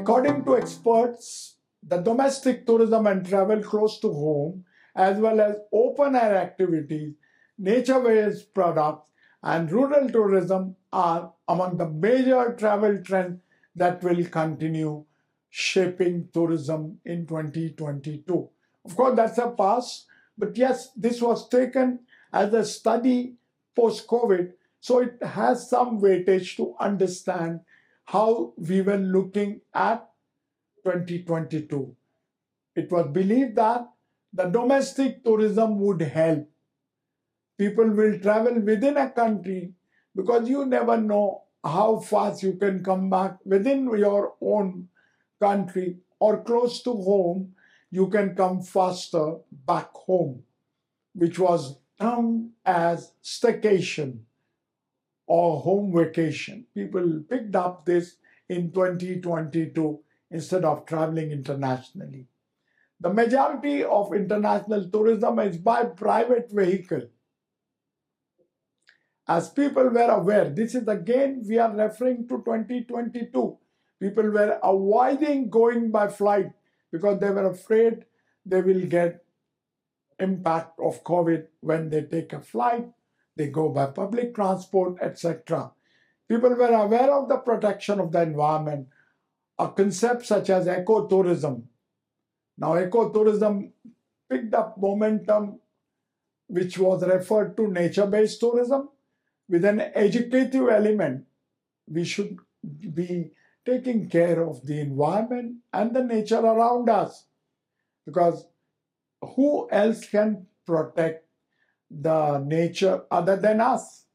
According to experts, the domestic tourism and travel close to home, as well as open air activities, nature based products, and rural tourism are among the major travel trends that will continue shaping tourism in 2022. Of course, that's a past, but yes, this was taken as a study post COVID, so it has some weightage to understand how we were looking at 2022. It was believed that the domestic tourism would help. People will travel within a country because you never know how fast you can come back within your own country or close to home. You can come faster back home, which was known as staycation or home vacation. People picked up this in 2022 instead of traveling internationally. The majority of international tourism is by private vehicle. As people were aware, this is again, we are referring to 2022. People were avoiding going by flight because they were afraid they will get impact of COVID when they take a flight, they go by public transport, etc. People were aware of the protection of the environment, a concept such as ecotourism. Now, ecotourism picked up momentum, which was referred to nature-based tourism, with an educative element. We should be taking care of the environment and the nature around us, because who else can protect the nature other than us?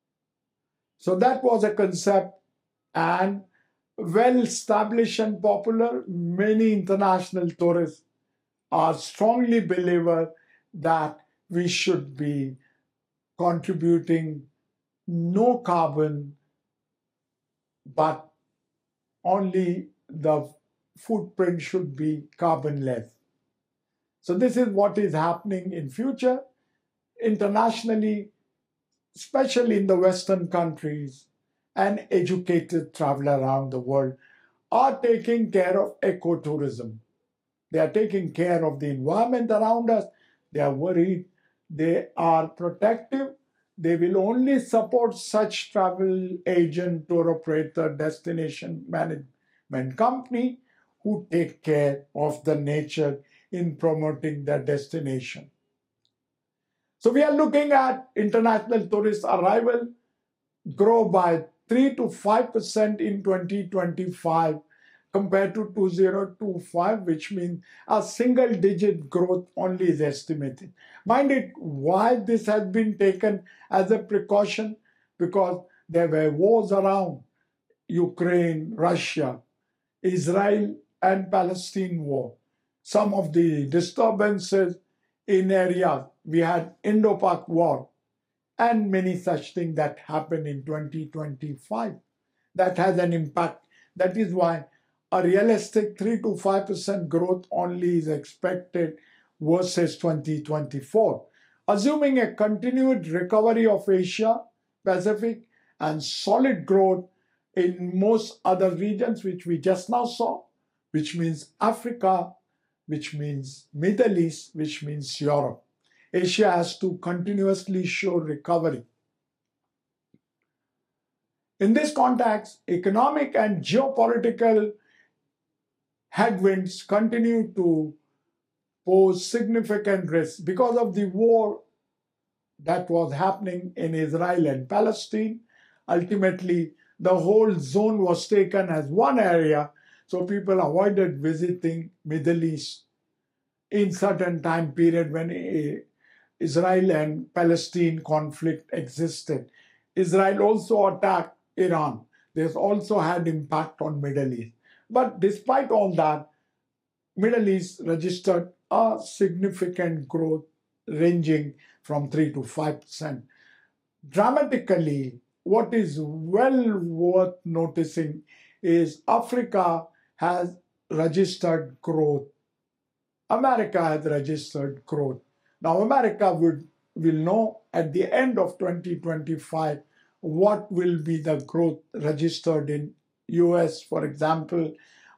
So that was a concept, and well established and popular. Many international tourists are strongly believer that we should be contributing no carbon, but only the footprint should be carbonless. So this is what is happening in future internationally, especially in the Western countries, and educated traveler around the world are taking care of ecotourism. They are taking care of the environment around us. They are worried. They are protective. They will only support such travel agent, tour operator, destination management company who take care of the nature in promoting their destination. So we are looking at international tourist arrival grow by 3 to 5% in 2025 compared to 2025, which means a single-digit growth only is estimated. Mind it, why this has been taken as a precaution? Because there were wars around Ukraine, Russia, Israel, and Palestine war. Some of the disturbances in areas, we had Indo-Pak war, and many such things that happened in 2025. That has an impact. That is why a realistic 3 to 5% growth only is expected versus 2024. Assuming a continued recovery of Asia, Pacific, and solid growth in most other regions, which we just now saw, which means Africa, which means Middle East, which means Europe. Asia has to continuously show recovery. In this context, economic and geopolitical headwinds continue to pose significant risks because of the war that was happening in Israel and Palestine. Ultimately, the whole zone was taken as one area, so people avoided visiting Middle East in certain time period when Israel and Palestine conflict existed. Israel also attacked Iran. This also had impact on Middle East. But despite all that, Middle East registered a significant growth ranging from 3 to 5%. Dramatically, what is well worth noticing is Africa has registered growth. America has registered growth. Now, America will know at the end of 2025 what will be the growth registered in US, for example,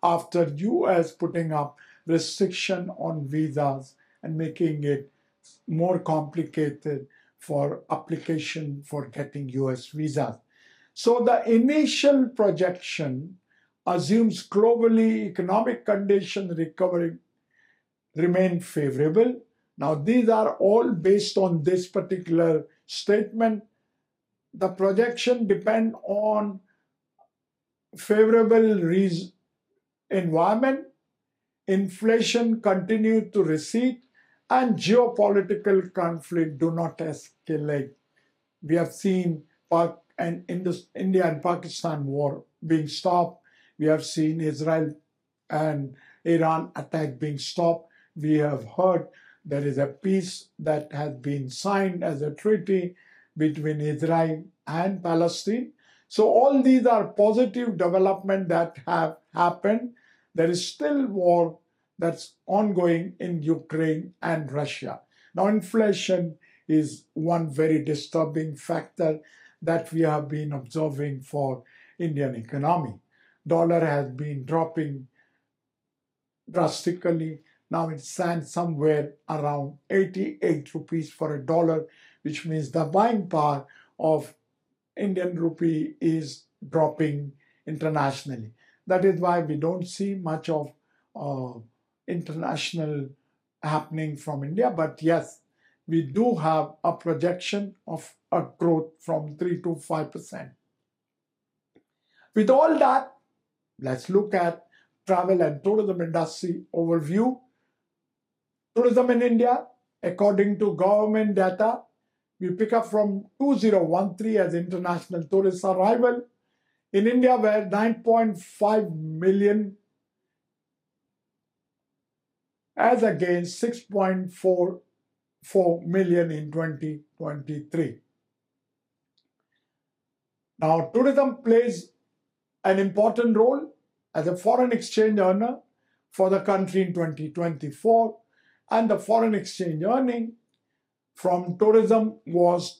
after US putting up restriction on visas and making it more complicated for application for getting US visas. So the initial projection assumes globally economic conditions recovery remain favorable. Now these are all based on this particular statement. The projection depend on favorable environment, inflation continue to recede, and geopolitical conflict do not escalate. We have seen India and Pakistan war being stopped. We have seen Israel and Iran attack being stopped. We have heard there is a peace that has been signed as a treaty between Israel and Palestine. So all these are positive developments that have happened. There is still war that's ongoing in Ukraine and Russia. Now inflation is one very disturbing factor that we have been observing for Indian economy. Dollar has been dropping drastically. Now it stands somewhere around 88 rupees for a dollar, which means the buying power of Indian rupee is dropping internationally. That is why we don't see much of international happening from India. But yes, we do have a projection of a growth from 3 to 5%. With all that, let's look at travel and tourism industry overview. Tourism in India, according to government data, we pick up from 2013 as international tourist arrival. In India, were 9.5 million as against 6.44 million in 2023. Now, tourism plays an important role as a foreign exchange earner for the country in 2024, and the foreign exchange earning from tourism was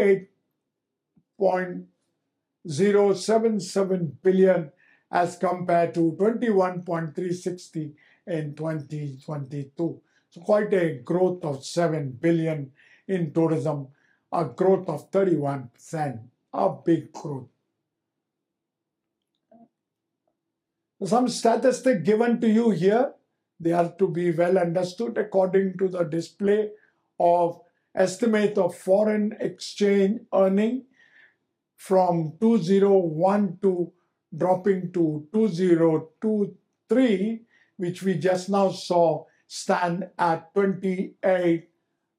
28.077 billion as compared to 21.360 in 2022. So quite a growth of 7 billion in tourism, a growth of 31%, a big growth. Some statistics given to you here, they are to be well understood according to the display of estimate of foreign exchange earning from 2012 dropping to 2023, which we just now saw stand at 28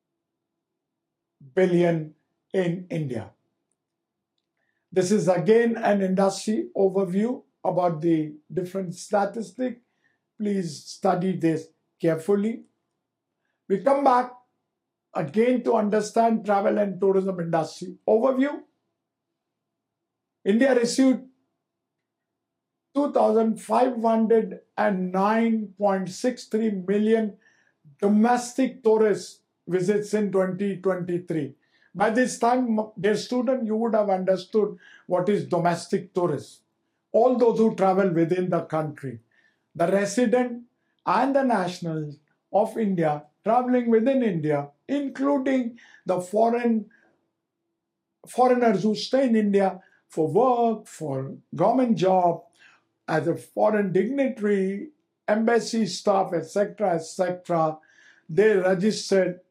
billion in India. This is again an industry overview about the different statistics. Please study this carefully. We come back again to understand travel and tourism industry overview. India received 2,509.63 million domestic tourist visits in 2023. By this time, dear student, you would have understood what is domestic tourist. All those who travel within the country, the resident and the nationals of India traveling within India, including the foreigners who stay in India for work, for government job, as a foreign dignitary, embassy staff, etc., etc., they registered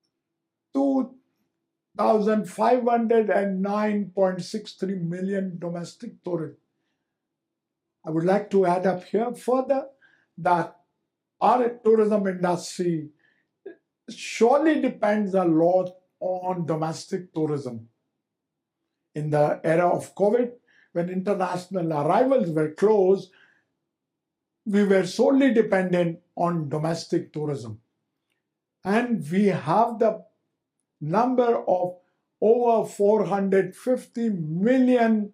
2,509.63 million domestic tourists. I would like to add up here further that our tourism industry surely depends a lot on domestic tourism. In the era of COVID, when international arrivals were closed, we were solely dependent on domestic tourism. And we have the number of over 450 million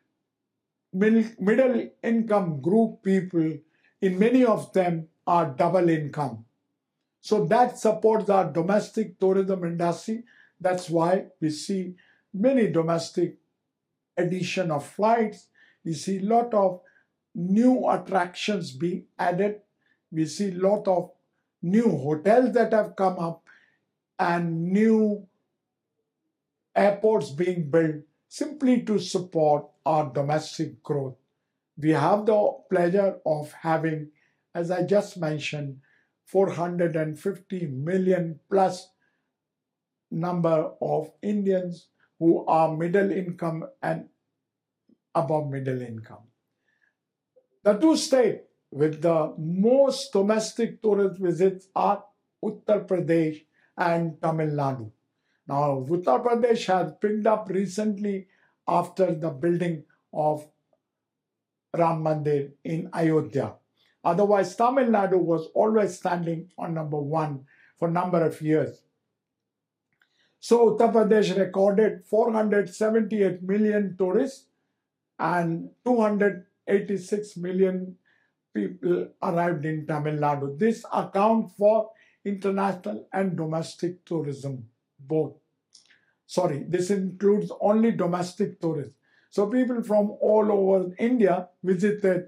middle income group people. In many of them are double income. So that supports our domestic tourism industry. That's why we see many domestic addition of flights. We see a lot of new attractions being added. We see a lot of new hotels that have come up and new airports being built simply to support our domestic growth. We have the pleasure of having, as I just mentioned, 450 million plus number of Indians who are middle income and above middle income. The two states with the most domestic tourist visits are Uttar Pradesh and Tamil Nadu. Now, Uttar Pradesh has picked up recently after the building of Ram Mandir in Ayodhya. Otherwise, Tamil Nadu was always standing on number one for a number of years. So Uttar Pradesh recorded 478 million tourists and 286 million people arrived in Tamil Nadu. This accounts for international and domestic tourism both. Sorry, this includes only domestic tourists. So people from all over India visited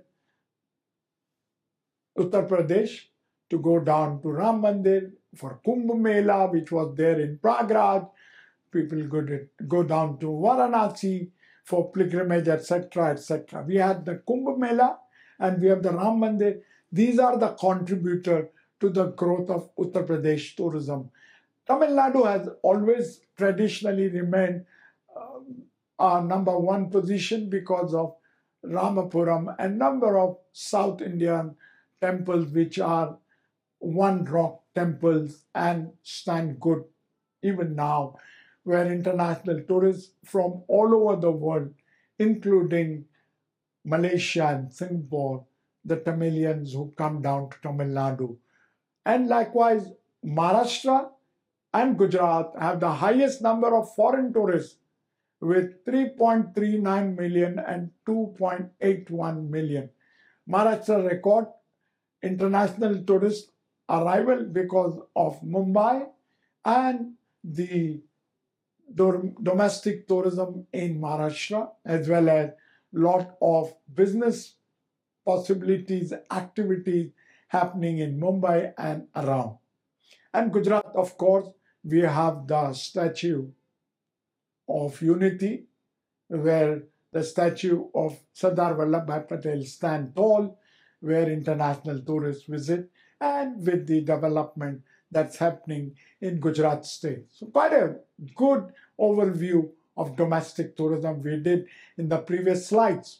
Uttar Pradesh to go down to Ram Mandir for Kumbh Mela, which was there in Prayagraj. People go down to Varanasi for pilgrimage, etc., etc. We had the Kumbh Mela and we have the Ram Mandir. These are the contributor to the growth of Uttar Pradesh tourism. Tamil Nadu has always traditionally remained our number one position because of Ramapuram and number of South Indian temples which are one rock temples and stand good even now, where international tourists from all over the world, including Malaysia and Singapore, the Tamilians who come down to Tamil Nadu. And likewise, Maharashtra and Gujarat have the highest number of foreign tourists with 3.39 million and 2.81 million. Maharashtra record international tourist arrival because of Mumbai and the domestic tourism in Maharashtra, as well as lot of business possibilities, activities happening in Mumbai and around. And Gujarat, of course, we have the Statue of Unity, where the statue of Sardar Vallabhbhai Patel stands tall, where international tourists visit, and with the development that's happening in Gujarat state. So quite a good overview of domestic tourism we did in the previous slides.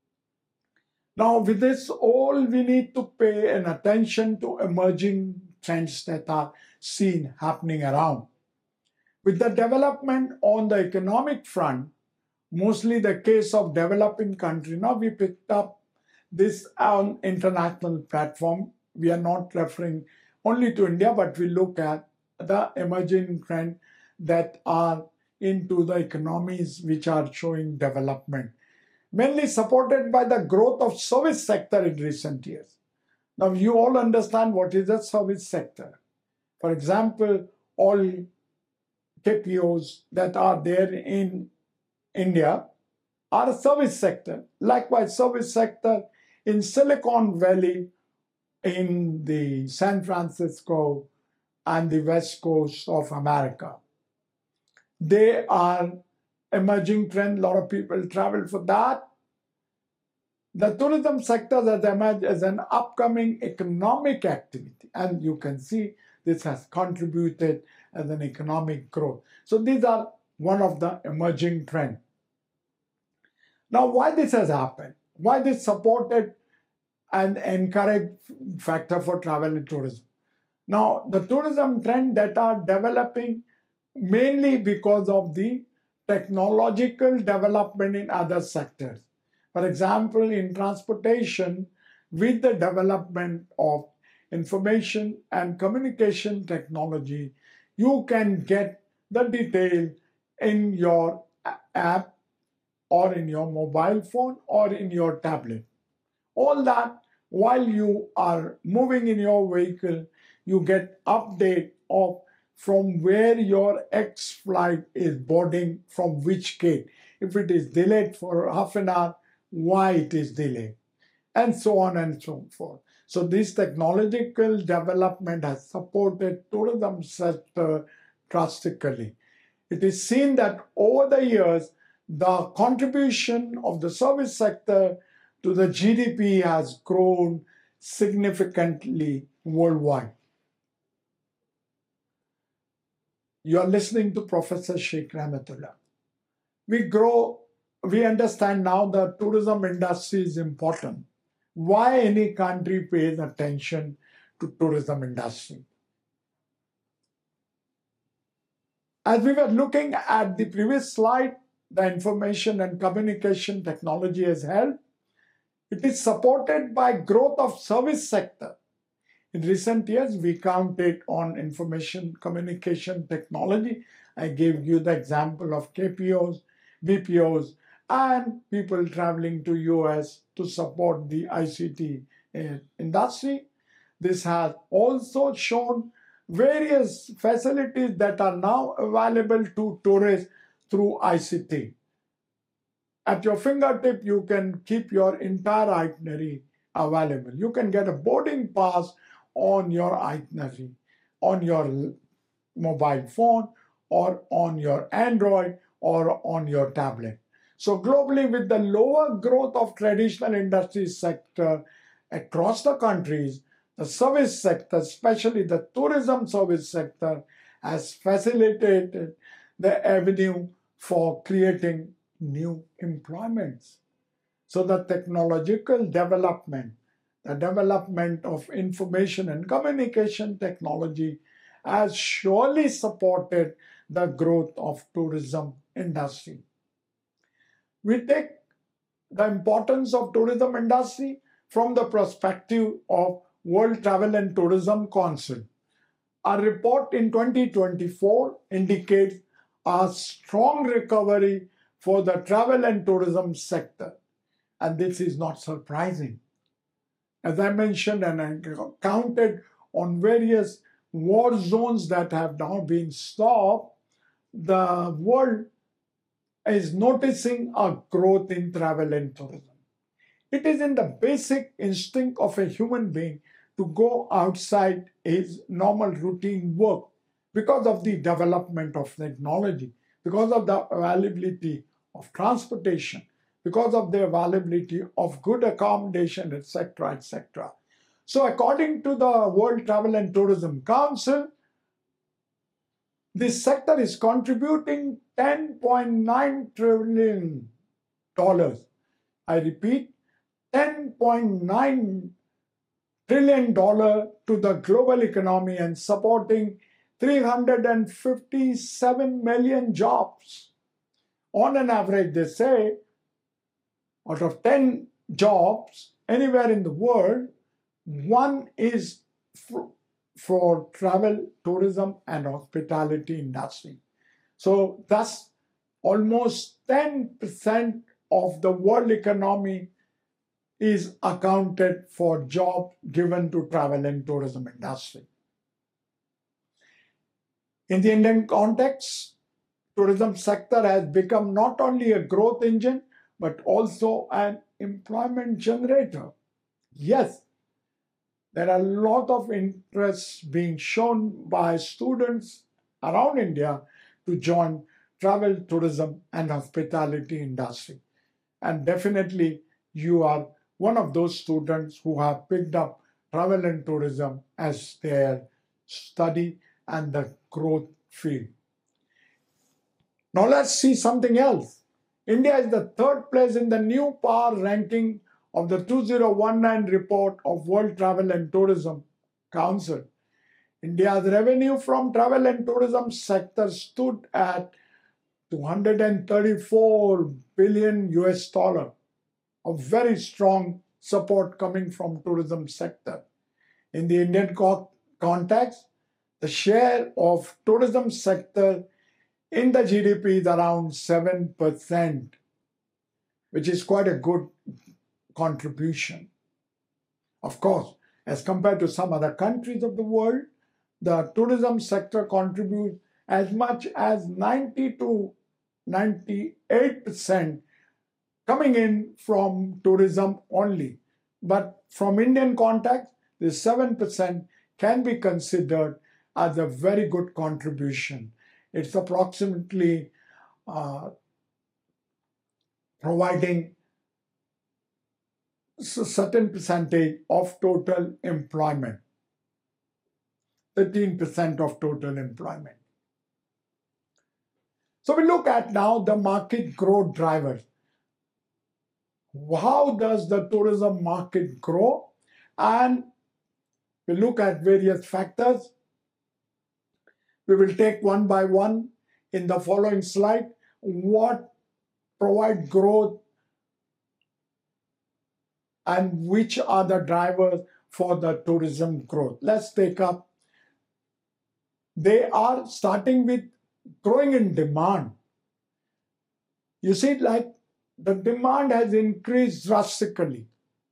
Now with this, all we need to pay an attention to emerging trends that are seen happening around. With the development on the economic front, mostly the case of developing country, now we picked up this on international platform. We are not referring only to India, but we look at the emerging trend that are into the economies which are showing development, mainly supported by the growth of service sector in recent years. Now you all understand what is the service sector. For example, all KPOs that are there in India are a service sector. Likewise, service sector in Silicon Valley, in the San Francisco and the West Coast of America. They are emerging trend. A lot of people travel for that. The tourism sector has emerged as an upcoming economic activity, and you can see this has contributed as an economic growth. So these are one of the emerging trends. Now, why this has happened? Why this supported and encouraged factor for travel and tourism? Now, the tourism trend that are developing mainly because of the technological development in other sectors. For example, in transportation, with the development of information and communication technology, you can get the detail in your app or in your mobile phone or in your tablet. All that while you are moving in your vehicle, you get update of from where your X flight is boarding, from which gate. If it is delayed for half an hour, why it is delayed. and so on and so forth. So this technological development has supported tourism sector drastically. It is seen that over the years, the contribution of the service sector to the GDP has grown significantly worldwide. You are listening to Professor Sheikh Rahmatullah. We understand now that tourism industry is important. Why any country pays attention to tourism industry? As we were looking at the previous slide, the information and communication technology has helped. It is supported by growth of service sector. In recent years, we counted on information communication technology. I gave you the example of KPOs, BPOs, and people traveling to US to support the ICT industry. This has also shown various facilities that are now available to tourists through ICT. At your fingertip, you can keep your entire itinerary available. You can get a boarding pass on your itinerary, on your mobile phone, or on your Android, or on your tablet. So globally, with the lower growth of traditional industry sector across the countries, the service sector, especially the tourism service sector, has facilitated the avenue for creating new employments. So the technological development, the development of information and communication technology has surely supported the growth of tourism industry. We take the importance of tourism industry from the perspective of World Travel and Tourism Council. A report in 2024 indicates a strong recovery for the travel and tourism sector. And this is not surprising. As I mentioned, and I counted on various war zones that have now been stopped, the world is noticing a growth in travel and tourism. It is in the basic instinct of a human being to go outside his normal routine work because of the development of technology, because of the availability of transportation, because of the availability of good accommodation, etc., etc. So according to the World Travel and Tourism Council, this sector is contributing $10.9 trillion. I repeat, $10.9 trillion to the global economy and supporting 357 million jobs. On an average, they say, out of 10 jobs anywhere in the world, one is for travel, tourism, and hospitality industry. So thus, almost 10% of the world economy is accounted for job given to travel and tourism industry. In the Indian context, tourism sector has become not only a growth engine, but also an employment generator. Yes, there are a lot of interest being shown by students around India to join travel, tourism, and hospitality industry. And definitely, you are one of those students who have picked up travel and tourism as their study and the growth field. Now let's see something else. India is the third place in the new power ranking of the 2019 report of World Travel and Tourism Council. India's revenue from travel and tourism sector stood at 234 billion US dollar, a very strong support coming from tourism sector. In the Indian context, the share of tourism sector in the GDP is around 7%, which is quite a good contribution. Of course, as compared to some other countries of the world, the tourism sector contributes as much as 90 to 98% coming in from tourism only. But from Indian context, this 7% can be considered as a very good contribution. It's approximately providing a certain percentage of total employment, 13% of total employment. So we look at now the market growth drivers. How does the tourism market grow? And we look at various factors. We will take one by one in the following slide. What provide growth and which are the drivers for the tourism growth? Let's take up. They are starting with growing in demand. You see, like the demand has increased drastically.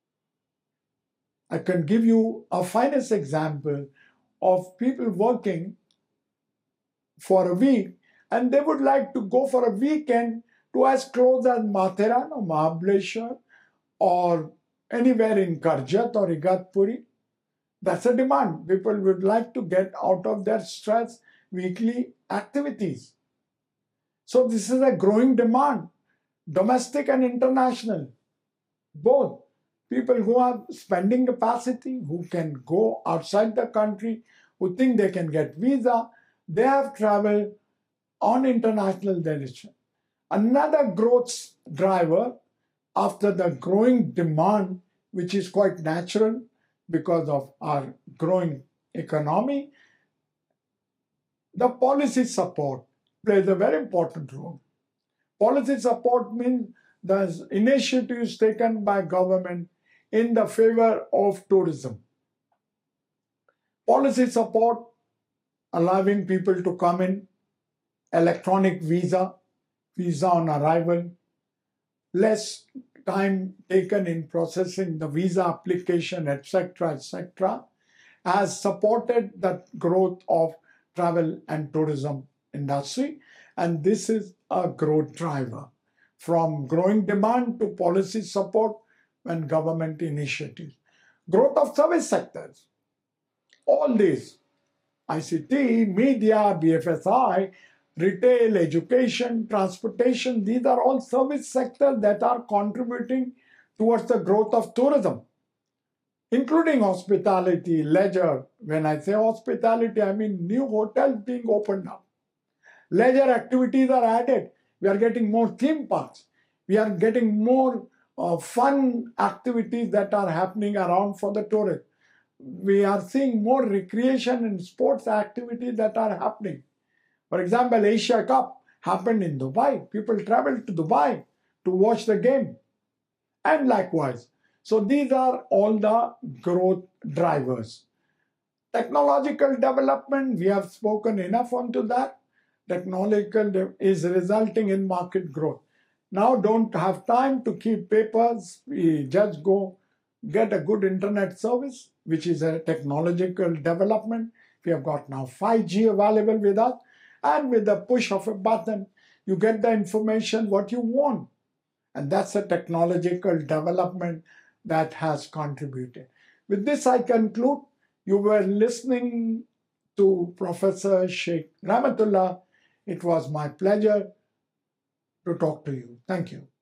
I can give you a finest example of people working for a week and they would like to go for a weekend to as close as Matheran or Mahabaleshwar or anywhere in Karjat or Igatpuri. That's a demand. People would like to get out of their stress weekly activities. So this is a growing demand, domestic and international, both. People who have spending capacity, who can go outside the country, who think they can get visa, they have traveled on international direction. Another growth driver after the growing demand, which is quite natural because of our growing economy, the policy support plays a very important role. Policy support means the initiatives taken by government in the favor of tourism. Policy support, allowing people to come in, electronic visa, visa on arrival, less time taken in processing the visa application, etc., has supported the growth of travel and tourism industry. And this is a growth driver from growing demand to policy support and government initiatives. Growth of service sectors. All these, ICT, media, BFSI, retail, education, transportation, these are all service sectors that are contributing towards the growth of tourism, including hospitality, leisure. When I say hospitality, I mean new hotels being opened up. Leisure activities are added. We are getting more theme parks. We are getting more fun activities that are happening around for the tourists. We are seeing more recreation and sports activities that are happening. For example, Asia Cup happened in Dubai. People traveled to Dubai to watch the game. And likewise. So these are all the growth drivers. Technological development, we have spoken enough onto that. Technological is resulting in market growth. Now don't have time to keep papers. We just go get a good internet service, which is a technological development. We have got now 5G available with us. And with the push of a button, you get the information what you want. And that's a technological development that has contributed. With this, I conclude. You were listening to Professor Sheikh Rahmatullah. It was my pleasure to talk to you. Thank you.